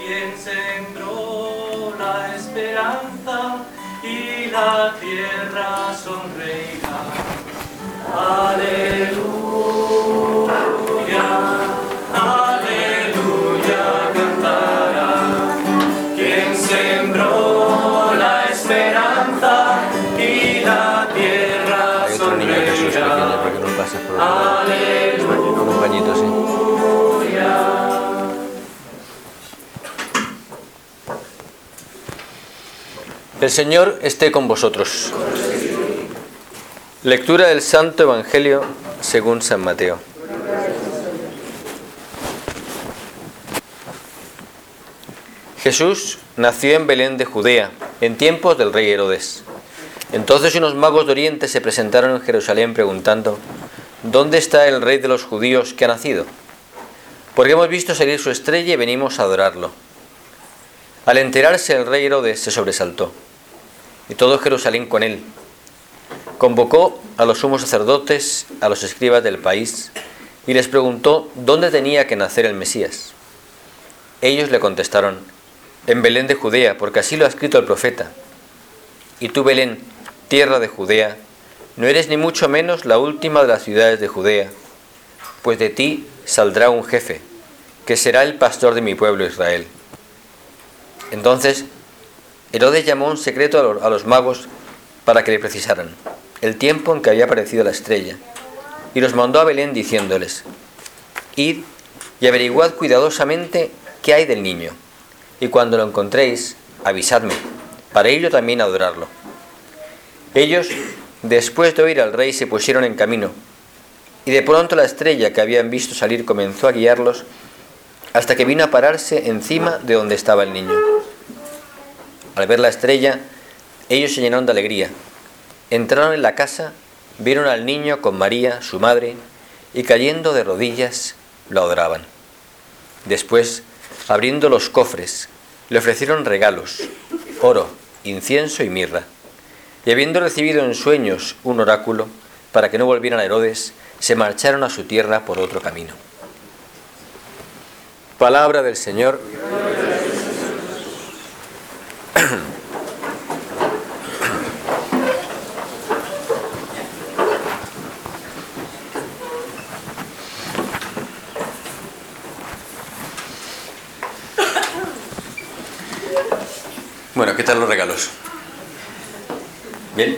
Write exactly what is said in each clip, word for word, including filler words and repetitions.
quien sembró la esperanza y la tierra sonreirá. Aleluya, aleluya cantará, quien sembró la esperanza y la tierra Hay otro niño Jesús pequeño, porque no pasas por otro. Con un pañito, sí. El Señor esté con vosotros. Lectura del Santo Evangelio según San Mateo. Jesús nació en Belén de Judea, en tiempos del rey Herodes. Entonces unos magos de Oriente se presentaron en Jerusalén preguntando: ¿dónde está el rey de los judíos que ha nacido? Porque hemos visto salir su estrella y venimos a adorarlo. Al enterarse, el rey Herodes se sobresaltó, y todo Jerusalén con él. Convocó a los sumos sacerdotes, a los escribas del país, y les preguntó dónde tenía que nacer el Mesías. Ellos le contestaron: en Belén de Judea, porque así lo ha escrito el profeta. Y tú, Belén, tierra de Judea, no eres ni mucho menos la última de las ciudades de Judea, pues de ti saldrá un jefe, que será el pastor de mi pueblo Israel. Entonces Herodes llamó en secreto a los magos para que le precisaran el tiempo en que había aparecido la estrella, y los mandó a Belén diciéndoles: id y averiguad cuidadosamente qué hay del niño, y cuando lo encontréis, avisadme, para ir yo también a adorarlo. Ellos, después de oír al rey, se pusieron en camino, y de pronto la estrella que habían visto salir comenzó a guiarlos hasta que vino a pararse encima de donde estaba el niño. Al ver la estrella, ellos se llenaron de alegría. Entraron en la casa, vieron al niño con María, su madre, y cayendo de rodillas, lo adoraban. Después, abriendo los cofres, le ofrecieron regalos: oro, incienso y mirra. Y habiendo recibido en sueños un oráculo, para que no volvieran a Herodes, se marcharon a su tierra por otro camino. Palabra del Señor. Bueno, ¿qué tal los regalos? ¿Bien?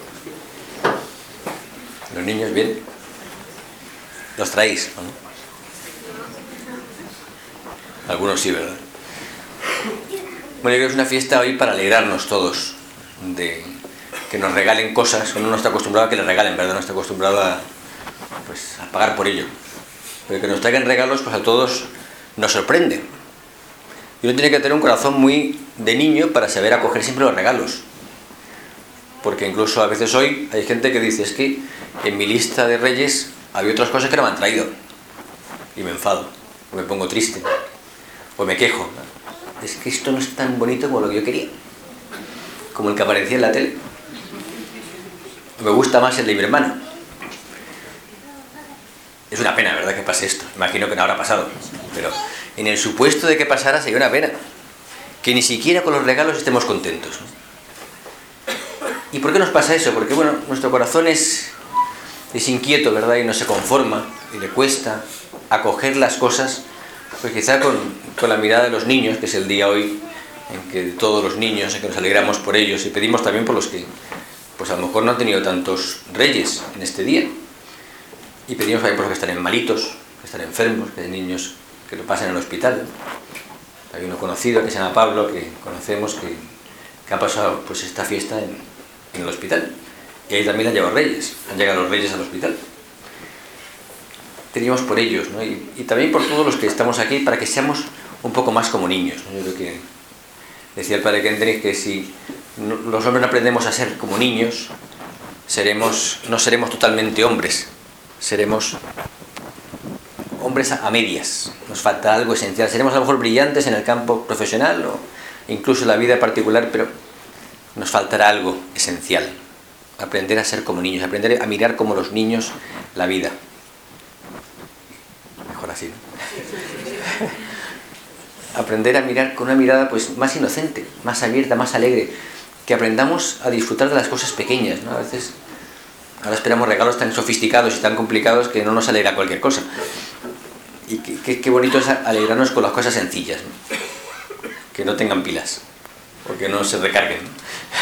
¿Los niños bien? ¿Los traéis, o no? Algunos sí, ¿verdad? Bueno, yo creo que es una fiesta hoy para alegrarnos todos de que nos regalen cosas. Uno no está acostumbrado a que le regalen, ¿verdad? No está acostumbrado a, pues, a pagar por ello. Pero que nos traigan regalos, pues a todos nos sorprende. Y uno tiene que tener un corazón muy de niño para saber acoger siempre los regalos. Porque incluso a veces hoy hay gente que dice: es que en mi lista de reyes había otras cosas que no me han traído. Y me enfado, o me pongo triste, o me quejo. Es que esto no es tan bonito como lo que yo quería, como el que aparecía en la tele. Me gusta más el de mi hermano. Es una pena, ¿verdad?, que pase esto. Imagino que no habrá pasado, pero en el supuesto de que pasara sería una pena que ni siquiera con los regalos estemos contentos, ¿no? ¿Y por qué nos pasa eso? Porque, bueno, nuestro corazón es, es inquieto, ¿verdad?, y no se conforma, y le cuesta acoger las cosas, pues quizá con, con la mirada de los niños, que es el día hoy en que todos los niños, en que nos alegramos por ellos, y pedimos también por los que, pues a lo mejor no han tenido tantos reyes en este día. Y pedimos también por los que están malitos, que están enfermos, que hay niños que lo pasan en el hospital. Hay uno conocido que se llama Pablo, que conocemos, que, que ha pasado pues esta fiesta en, en el hospital. Y ahí también han llegado reyes, han llegado los reyes al hospital. Pedimos por ellos, ¿no? Y, y también por todos los que estamos aquí, para que seamos un poco más como niños, ¿no? Yo creo que decía el padre Kendrick que si no, los hombres no aprendemos a ser como niños, seremos, no seremos totalmente hombres. Seremos hombres a medias, nos falta algo esencial. Seremos a lo mejor brillantes en el campo profesional o incluso en la vida particular, pero nos faltará algo esencial. Aprender a ser como niños, aprender a mirar como los niños la vida. Mejor así, ¿no? aprender a mirar con una mirada pues más inocente, más abierta, más alegre, que aprendamos a disfrutar de las cosas pequeñas, ¿no? A veces ahora esperamos regalos tan sofisticados y tan complicados que no nos alegra cualquier cosa. Y qué, qué bonito es alegrarnos con las cosas sencillas, ¿no? Que no tengan pilas, o que no se recarguen, ¿no?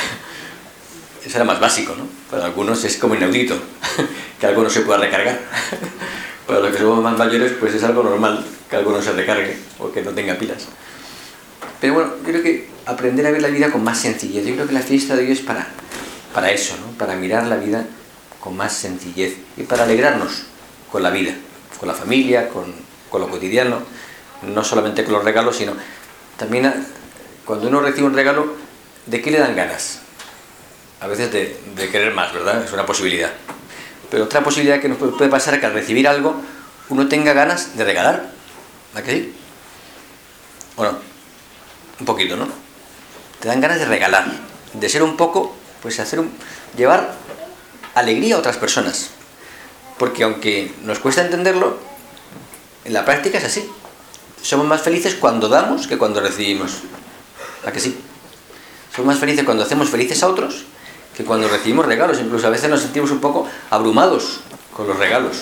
Eso era más básico, ¿no? Para algunos es como inaudito que algo no se pueda recargar. Para los que somos más mayores, pues es algo normal que algo no se recargue o que no tenga pilas. Pero bueno, yo creo que aprender a ver la vida con más sencillez. Yo creo que la fiesta de hoy es para, para eso, ¿no? Para mirar la vida con más sencillez y para alegrarnos con la vida, con la familia, con, con lo cotidiano, no solamente con los regalos, sino también a, cuando uno recibe un regalo, ¿de qué le dan ganas? A veces de, de querer más, ¿verdad? Es una posibilidad. Pero otra posibilidad que nos puede pasar es que al recibir algo uno tenga ganas de regalar. ¿A qué sí? Bueno, un poquito, ¿no? Te dan ganas de regalar, de ser un poco, pues hacer un, llevar alegría a otras personas. Porque aunque nos cuesta entenderlo, en la práctica es así. Somos más felices cuando damos que cuando recibimos. ¿A que sí? Somos más felices cuando hacemos felices a otros que cuando recibimos regalos. Incluso a veces nos sentimos un poco abrumados con los regalos.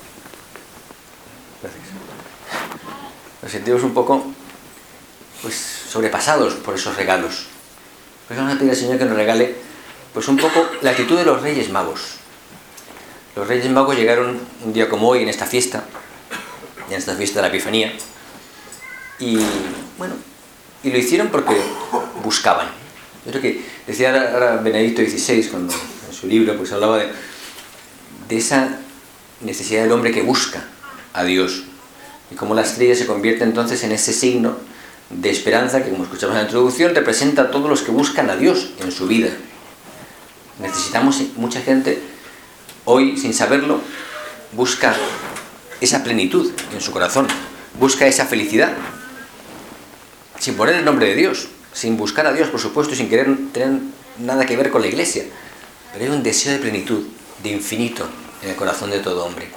Gracias. Nos sentimos un poco pues sobrepasados por esos regalos. Pues vamos a pedir al Señor que nos regale pues un poco la actitud de los Reyes Magos. Los Reyes Magos llegaron un día como hoy en esta fiesta, en esta fiesta de la Epifanía, y bueno, y lo hicieron porque buscaban. Yo creo que decía ahora Benedicto dieciséis, cuando en su libro pues hablaba de, de esa necesidad del hombre que busca a Dios, y cómo la estrella se convierte entonces en ese signo de esperanza que, como escuchamos en la introducción, representa a todos los que buscan a Dios en su vida. Necesitamos, mucha gente hoy, sin saberlo, busca esa plenitud en su corazón, busca esa felicidad, sin poner el nombre de Dios, sin buscar a Dios, por supuesto, sin querer tener nada que ver con la Iglesia. Pero hay un deseo de plenitud, de infinito, en el corazón de todo hombre.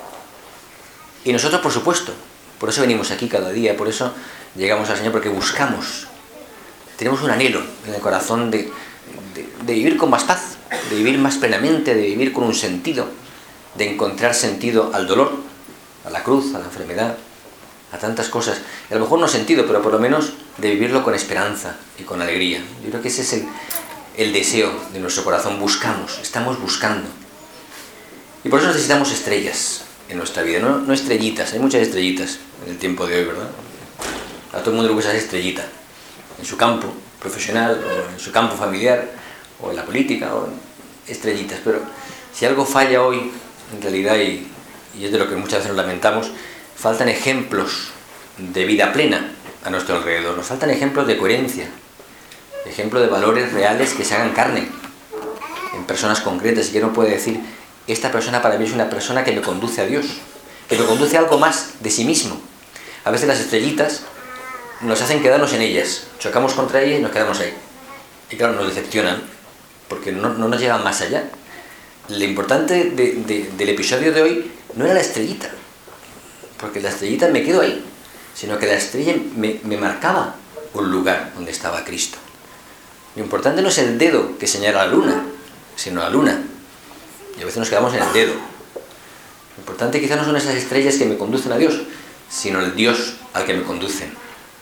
Y nosotros, por supuesto, por eso venimos aquí cada día, por eso llegamos al Señor, porque buscamos. Tenemos un anhelo en el corazón de, de, de vivir con más paz, de vivir más plenamente, de vivir con un sentido, de encontrar sentido al dolor, a la cruz, a la enfermedad, a tantas cosas. Y a lo mejor no sentido, pero por lo menos de vivirlo con esperanza y con alegría. Yo creo que ese es el, el deseo de nuestro corazón. Buscamos, estamos buscando. Y por eso necesitamos estrellas en nuestra vida, no, no estrellitas. Hay muchas estrellitas en el tiempo de hoy, ¿verdad? A todo el mundo le gusta ser estrellita, en su campo profesional, o en su campo familiar, o en la política, o estrellitas. Pero si algo falla hoy, en realidad, y, y es de lo que muchas veces nos lamentamos, faltan ejemplos de vida plena a nuestro alrededor. Nos faltan ejemplos de coherencia, ejemplos de valores reales que se hagan carne en personas concretas, y que uno puede decir, esta persona para mí es una persona que me conduce a Dios, que me conduce a algo más de sí mismo. A veces las estrellitas nos hacen quedarnos en ellas, chocamos contra ellas y nos quedamos ahí. Y claro, nos decepcionan, porque no, no nos llevan más allá. Lo importante de, de, del episodio de hoy no era la estrellita, porque la estrellita me quedo ahí, sino que la estrella me, me marcaba un lugar donde estaba Cristo. Lo importante no es el dedo que señala la luna, sino la luna. Y a veces nos quedamos en el dedo. Lo importante quizás no son esas estrellas que me conducen a Dios, sino el Dios al que me conducen.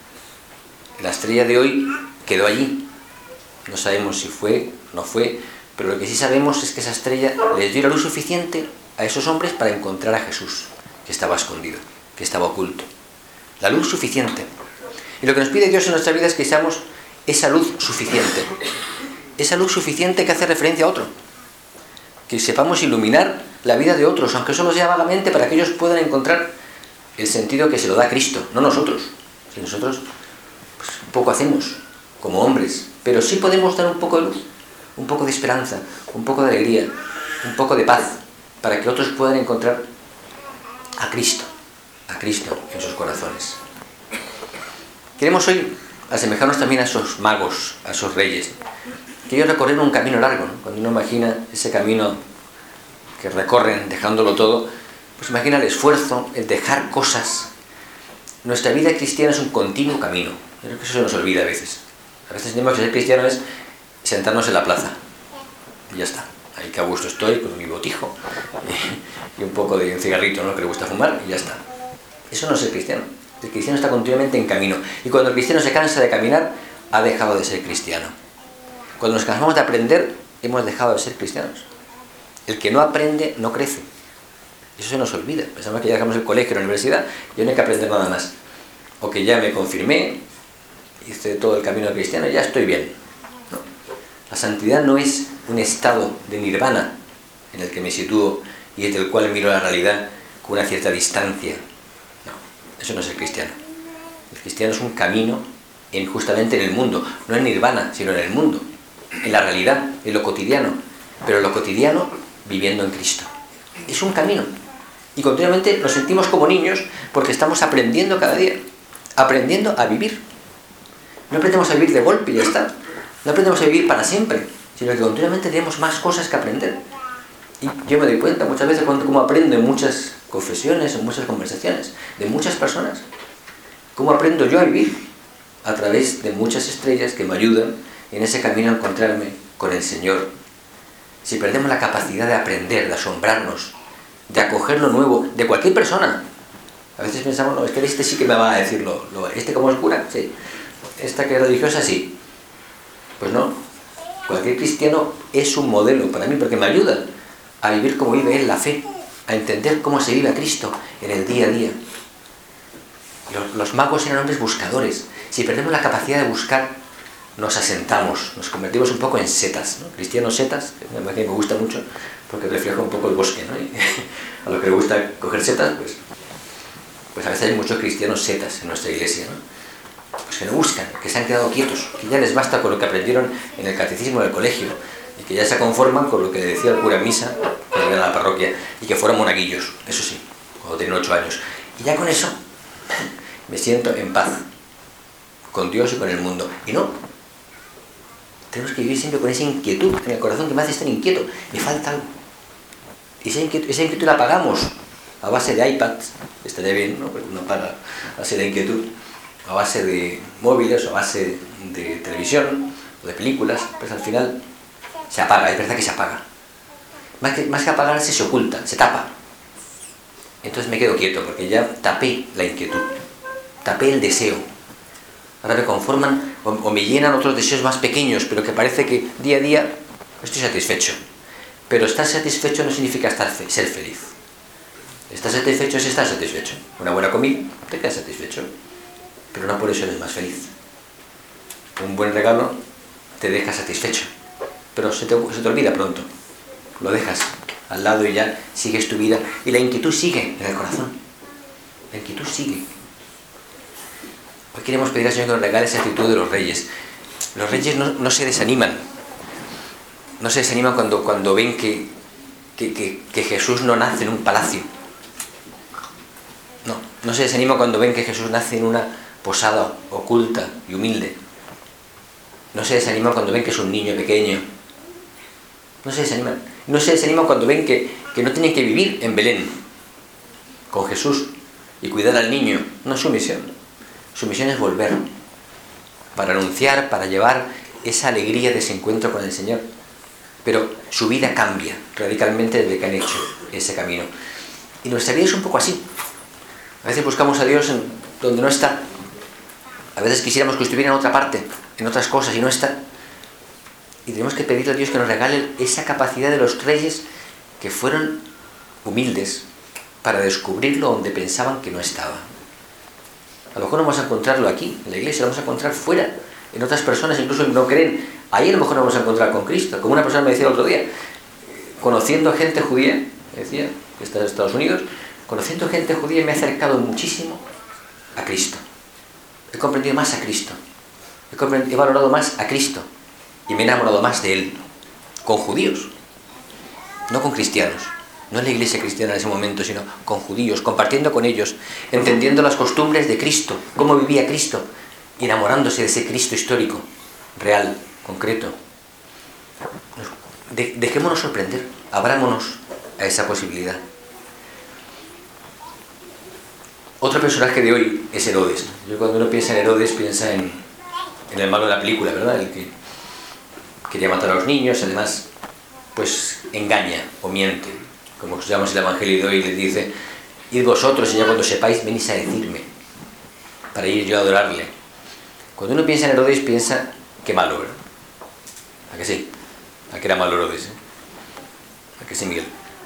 La estrella de hoy quedó allí. No sabemos si fue o no fue, pero lo que sí sabemos es que esa estrella les dio la luz suficiente a esos hombres para encontrar a Jesús, que estaba escondido, que estaba oculto. La luz suficiente. Y lo que nos pide Dios en nuestra vida es que seamos esa luz suficiente. Esa luz suficiente que hace referencia a otro. Que sepamos iluminar la vida de otros, aunque solo sea vagamente, para que ellos puedan encontrar el sentido que se lo da Cristo, no nosotros. Si nosotros pues, un poco hacemos, como hombres, pero sí podemos dar un poco de luz, un poco de esperanza, un poco de alegría, un poco de paz, para que otros puedan encontrar a Cristo, a Cristo en sus corazones. Queremos hoy asemejarnos también a esos magos, a esos reyes, que ellos recorrieron un camino largo, ¿no? Cuando uno imagina ese camino que recorren dejándolo todo, pues imagina el esfuerzo, el dejar cosas. Nuestra vida cristiana es un continuo camino, Yo creo que eso se nos olvida a veces. A veces sentimos que ser cristiano es sentarnos en la plaza y ya está. Ahí que a gusto estoy con mi botijo y, y un poco de un cigarrito, ¿no?, que le gusta fumar, y ya está. Eso no es ser cristiano. El cristiano está continuamente en camino. Y cuando el cristiano se cansa de caminar, ha dejado de ser cristiano. Cuando nos cansamos de aprender, hemos dejado de ser cristianos. El que no aprende, no crece. Eso se nos olvida. Pensamos que ya dejamos el colegio, la universidad, y no hay que aprender nada más. O que ya me confirmé, hice todo el camino cristiano y ya estoy bien. No. La santidad no es un estado de nirvana en el que me sitúo y desde el cual miro la realidad con una cierta distancia. No, eso no es el cristiano. El cristiano es un camino en, justamente en el mundo, no en nirvana, sino en el mundo, en la realidad, en lo cotidiano, pero lo cotidiano viviendo en Cristo. Es un camino. Y continuamente nos sentimos como niños porque estamos aprendiendo cada día, aprendiendo a vivir. No aprendemos a vivir de golpe y ya está. No aprendemos a vivir para siempre, sino que continuamente tenemos más cosas que aprender. Y yo me doy cuenta muchas veces cuando cómo aprendo en muchas confesiones, en muchas conversaciones, de muchas personas. Cómo aprendo yo a vivir a través de muchas estrellas que me ayudan en ese camino a encontrarme con el Señor. Si perdemos la capacidad de aprender, de asombrarnos, de acoger lo nuevo, de cualquier persona. A veces pensamos, no, es que este sí que me va a decir lo, lo este como es cura, sí. Esta que es religiosa, sí. Pues no. Cualquier cristiano es un modelo para mí porque me ayuda a vivir como vive él la fe, a entender cómo se vive a Cristo en el día a día. Los, los magos eran hombres buscadores. Si perdemos la capacidad de buscar, nos asentamos, nos convertimos un poco en setas, ¿no? Cristianos setas, que me gusta mucho porque refleja un poco el bosque, ¿no? Y a los que les gusta coger setas, pues, pues a veces hay muchos cristianos setas en nuestra iglesia, ¿no? Pues que no buscan, que se han quedado quietos, que ya les basta con lo que aprendieron en el catecismo del colegio y que ya se conforman con lo que decía el cura en misa cuando iban a la parroquia y que fueron monaguillos, eso sí, cuando tenían ocho años. Y ya con eso me siento en paz con Dios y con el mundo. Y no, tenemos que vivir siempre con esa inquietud en el corazón que me hace estar inquieto, me falta algo. Y esa inquietud, esa inquietud la pagamos a base de iPads, estaría bien, ¿no? Porque uno paga a base de inquietud, a base de móviles, o a base de televisión, o de películas, pues al final se apaga, es verdad que se apaga. Más que, más que apagarse, se oculta, se tapa. Entonces me quedo quieto, porque ya tapé la inquietud, tapé el deseo. Ahora me conforman o, o me llenan otros deseos más pequeños, pero que parece que día a día estoy satisfecho. Pero estar satisfecho no significa estar fe, ser feliz. Estar satisfecho es estar satisfecho. Una buena comida, te quedas satisfecho. Pero no por eso eres más feliz. Un buen regalo te deja satisfecho. Pero se te, se te olvida pronto. Lo dejas al lado y ya sigues tu vida. Y la inquietud sigue en el corazón. La inquietud sigue. Hoy queremos pedir al Señor que nos regale esa actitud de los reyes. Los reyes no, no se desaniman. No se desaniman cuando, cuando ven que, que, que, que Jesús no nace en un palacio. No, no se desaniman cuando ven que Jesús nace en una posada oculta y humilde. No se desaniman cuando ven que es un niño pequeño. No se desaniman. No se desaniman cuando ven que, que no tienen que vivir en Belén con Jesús y cuidar al niño. No es su misión. Su misión es volver para anunciar, para llevar esa alegría de ese encuentro con el Señor. Pero su vida cambia radicalmente desde que han hecho ese camino. Y nuestra vida es un poco así. A veces buscamos a Dios en donde no está. A veces quisiéramos que estuviera en otra parte, en otras cosas, y no está. Y tenemos que pedirle a Dios que nos regale esa capacidad de los reyes que fueron humildes para descubrirlo donde pensaban que no estaba. A lo mejor no vamos a encontrarlo aquí, en la iglesia, lo vamos a encontrar fuera, en otras personas, incluso que no creen. Ahí a lo mejor nos vamos a encontrar con Cristo. Como una persona me decía el otro día, conociendo gente judía, me decía, que está en Estados Unidos, conociendo gente judía me he acercado muchísimo a Cristo. He comprendido más a Cristo. He, comprendido, he valorado más a Cristo. Y me he enamorado más de Él. Con judíos. No con cristianos. No en la iglesia cristiana en ese momento, sino con judíos, compartiendo con ellos, entendiendo las costumbres de Cristo, cómo vivía Cristo, y enamorándose de ese Cristo histórico, real, concreto. De, dejémonos sorprender, abrámonos a esa posibilidad. Otro personaje de hoy es Herodes. Yo cuando uno piensa en Herodes piensa en, en el malo de la película, ¿verdad? El que quería matar a los niños, además, pues engaña o miente. Como escuchamos el Evangelio de hoy, le dice: id vosotros y ya cuando sepáis venís a decirme, para ir yo a adorarle. Cuando uno piensa en Herodes piensa, qué malo, ¿verdad? ¿A que sí? ¿A que era malo Herodes? ¿Eh? ¿A que sí, Miguel?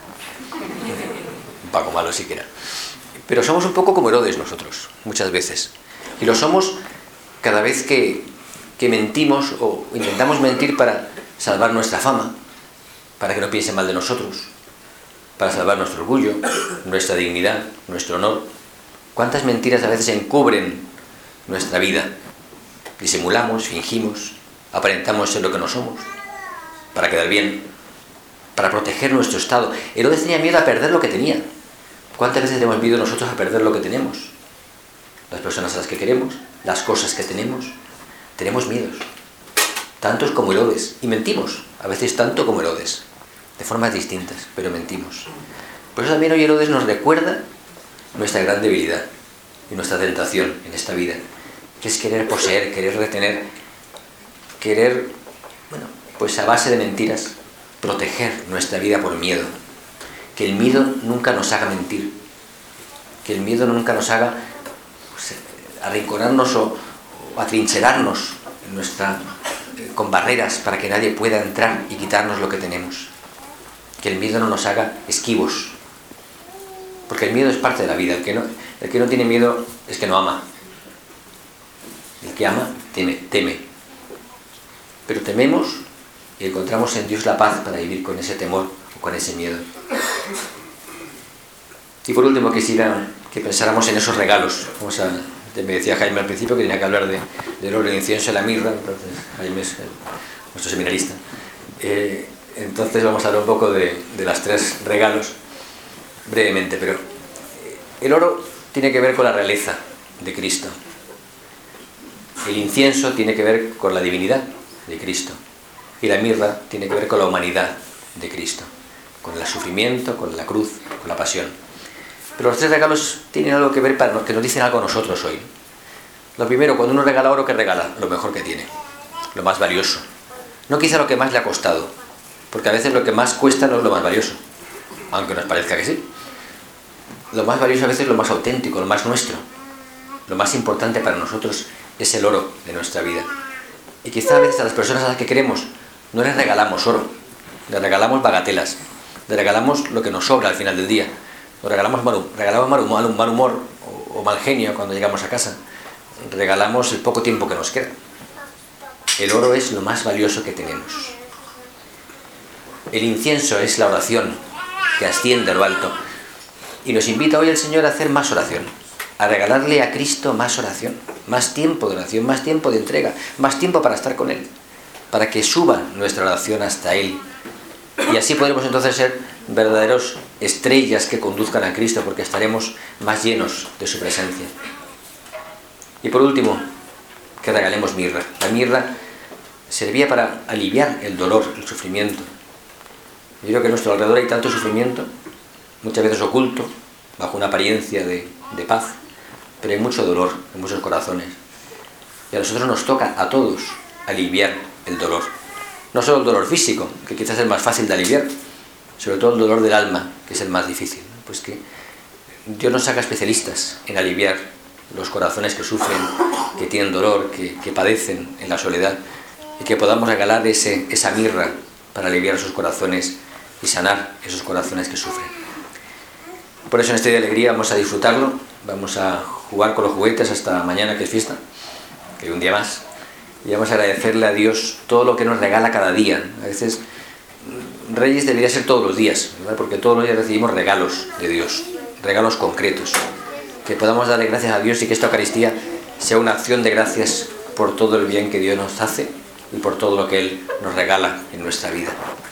Un poco malo sí que era. Pero somos un poco como Herodes nosotros, muchas veces. Y lo somos cada vez que, que mentimos o intentamos mentir para salvar nuestra fama, para que no piensen mal de nosotros, para salvar nuestro orgullo, nuestra dignidad, nuestro honor. ¿Cuántas mentiras a veces encubren nuestra vida? Disimulamos, fingimos, aparentamos ser lo que no somos, para quedar bien, para proteger nuestro estado. Herodes tenía miedo a perder lo que tenía. ¿Cuántas veces hemos miedo nosotros a perder lo que tenemos? Las personas a las que queremos, las cosas que tenemos. Tenemos miedos, tantos como Herodes, y mentimos, a veces tanto como Herodes, de formas distintas, pero mentimos. Por eso también hoy Herodes nos recuerda nuestra gran debilidad y nuestra tentación en esta vida, que es querer poseer, querer retener, querer, bueno, pues a base de mentiras, proteger nuestra vida por miedo. Que el miedo nunca nos haga mentir, que el miedo nunca nos haga pues, arrinconarnos o, o atrincherarnos en nuestra, eh, con barreras para que nadie pueda entrar y quitarnos lo que tenemos. Que el miedo no nos haga esquivos, porque el miedo es parte de la vida. El que no, el que no tiene miedo es que no ama. El que ama teme, teme. Pero tememos y encontramos en Dios la paz para vivir con ese temor o con ese miedo. Y por último quisiera que pensáramos en esos regalos. Vamos a, me decía Jaime al principio que tenía que hablar de, del oro, el incienso y la mirra. Entonces Jaime es el, nuestro seminarista. Eh, entonces vamos a hablar un poco de, de las tres regalos brevemente. Pero el oro tiene que ver con la realeza de Cristo. El incienso tiene que ver con la divinidad de Cristo. Y la mirra tiene que ver con la humanidad de Cristo, con el sufrimiento, con la cruz, con la pasión. Pero los tres regalos tienen algo que ver para que nos dicen algo a nosotros hoy. Lo primero, cuando uno regala oro, ¿qué regala? Lo mejor que tiene, lo más valioso. No quizá lo que más le ha costado, porque a veces lo que más cuesta no es lo más valioso, aunque nos parezca que sí. Lo más valioso a veces es lo más auténtico, lo más nuestro. Lo más importante para nosotros es el oro de nuestra vida. Y quizá a veces a las personas a las que queremos no les regalamos oro, les regalamos bagatelas, les regalamos lo que nos sobra al final del día, o regalamos mal, regalamos mal, mal, mal humor o, o mal genio cuando llegamos a casa, regalamos el poco tiempo que nos queda. El oro es lo más valioso que tenemos. El incienso es la oración que asciende a lo alto, y nos invita hoy el Señor a hacer más oración, a regalarle a Cristo más oración, más tiempo de oración, más tiempo de entrega, más tiempo para estar con Él, para que suba nuestra oración hasta Él. Y así podremos entonces ser verdaderos estrellas que conduzcan a Cristo, porque estaremos más llenos de su presencia. Y por último, que regalemos mirra. La mirra servía para aliviar el dolor, el sufrimiento. Yo creo que a nuestro alrededor hay tanto sufrimiento, muchas veces oculto, bajo una apariencia de, de paz, pero hay mucho dolor en muchos corazones. Y a nosotros nos toca, a todos, aliviar el dolor. No solo el dolor físico, que quizás es el más fácil de aliviar, sobre todo el dolor del alma, que es el más difícil. Pues que Dios nos haga especialistas en aliviar los corazones que sufren, que tienen dolor, que, que padecen en la soledad, y que podamos regalar ese, esa mirra para aliviar sus corazones y sanar esos corazones que sufren. Por eso en este día de alegría vamos a disfrutarlo, vamos a jugar con los juguetes hasta mañana, que es fiesta, que hay un día más. Y vamos a agradecerle a Dios todo lo que nos regala cada día. A veces Reyes debería ser todos los días, ¿verdad? Porque todos los días recibimos regalos de Dios, regalos concretos. Que podamos darle gracias a Dios y que esta Eucaristía sea una acción de gracias por todo el bien que Dios nos hace y por todo lo que Él nos regala en nuestra vida.